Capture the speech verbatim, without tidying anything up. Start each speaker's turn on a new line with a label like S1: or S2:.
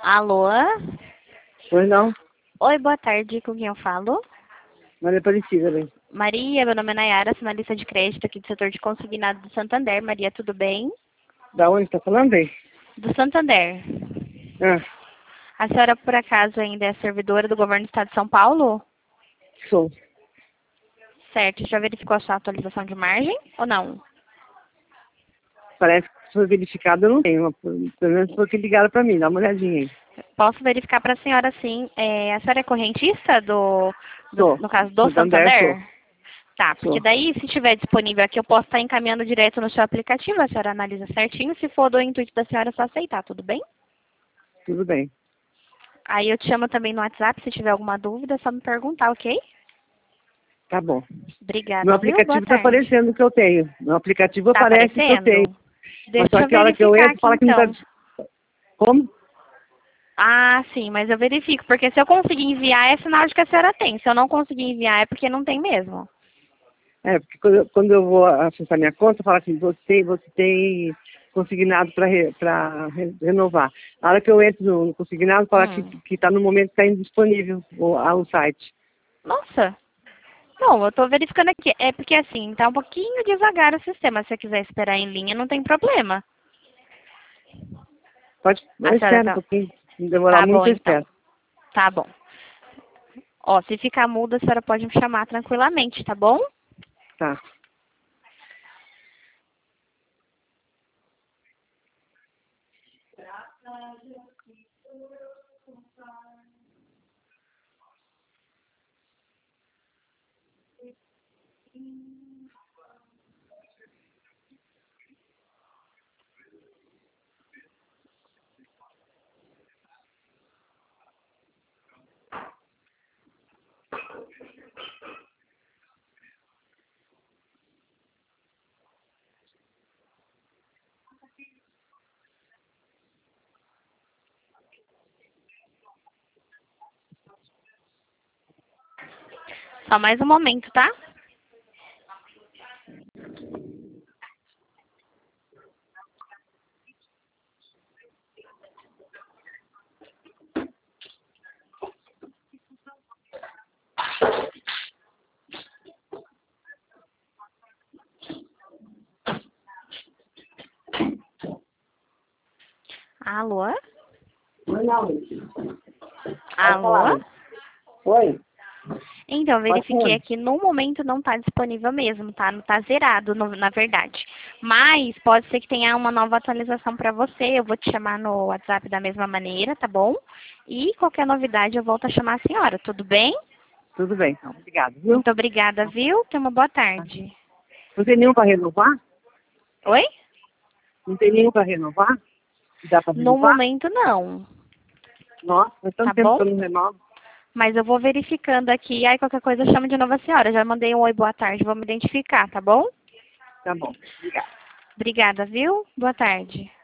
S1: Alô?
S2: Pois não,
S1: Oi, boa tarde, com quem eu falo?
S2: Maria Aparecida, bem.
S1: Maria, meu nome é Nayara, sou analista de crédito aqui do setor de consignado do Santander. Maria, tudo bem?
S2: Da onde tá falando, bem?
S1: Do Santander.
S2: Ah,
S1: A senhora, por acaso, ainda é servidora do governo do estado de São Paulo?
S2: sou.
S1: Certo, já verificou a sua atualização de margem ou não?
S2: Parece que foi verificado, eu não tenho. Pelo menos foi que ligaram pra mim, dá uma olhadinha aí.
S1: Posso verificar para a senhora sim. É, a senhora é correntista do, do,
S2: Sou.
S1: no caso, do
S2: Santander, sou.
S1: Santander? Tá, porque
S2: Sou.
S1: daí, se estiver disponível aqui, eu posso estar encaminhando direto no seu aplicativo, a senhora analisa certinho. Se for do intuito da senhora, é só aceitar, tudo bem?
S2: Tudo bem.
S1: Aí eu te chamo também no WhatsApp, se tiver alguma dúvida, é só me perguntar, ok?
S2: Tá bom. Meu
S1: Obrigada, viu? Boa
S2: aplicativo tá
S1: tarde.
S2: aparecendo que eu tenho. Meu aplicativo
S1: Tá
S2: aparece que eu tenho.
S1: aparecendo?
S2: Mas
S1: Deixa
S2: só
S1: eu
S2: que a hora que eu
S1: verificar
S2: entro,
S1: aqui
S2: fala que não tá...
S1: então.
S2: dis- Como?
S1: Ah, sim, mas eu verifico, porque se eu conseguir enviar é sinal de que a senhora tem. Se eu não conseguir enviar é porque não tem mesmo.
S2: É, porque quando eu, quando eu vou acessar minha conta, fala assim, você, você tem consignado para re, pra re- renovar. Na hora que eu entro no, no consignado, fala que
S1: Hum.
S2: está no momento que está indisponível o, a- o site.
S1: Nossa. Bom, eu tô verificando aqui. É porque assim, tá um pouquinho devagar o sistema. Se você quiser esperar em linha, não tem problema.
S2: Pode,
S1: A
S2: eu
S1: senhora
S2: espero um
S1: tá.
S2: pouquinho. Se demorar
S1: Tá bom
S2: muito, eu
S1: então.
S2: espero.
S1: Tá bom. Ó, se ficar muda, a senhora pode me chamar tranquilamente, tá bom?
S2: Tá.
S1: Só mais um momento, tá? Alô?
S2: Oi, não. Pode falar,
S1: Alô?
S2: mãe. Oi.
S1: Então,
S2: Pode
S1: verifiquei
S2: falar.
S1: aqui, no momento não está disponível mesmo, tá? Não está zerado, no- na verdade. Mas pode ser que tenha uma nova atualização para você. Eu vou te chamar no WhatsApp da mesma maneira, tá bom? E qualquer novidade eu volto a chamar a senhora, tudo bem?
S2: Tudo bem, então. Obrigado, viu?
S1: Muito obrigada, viu? Tenha uma boa tarde.
S2: Não tem nenhum para renovar?
S1: Oi?
S2: Não tem nenhum para renovar? Dá para
S1: No
S2: renovar?
S1: momento não,
S2: Nossa, faz
S1: tá
S2: tanto tempo
S1: bom?
S2: que eu não renovo.
S1: Mas eu vou verificando aqui, aí qualquer coisa eu chamo de novo a senhora. Já mandei um oi, boa tarde, vou me identificar, tá bom?
S2: Tá bom. Obrigado.
S1: Obrigada, viu? Boa tarde.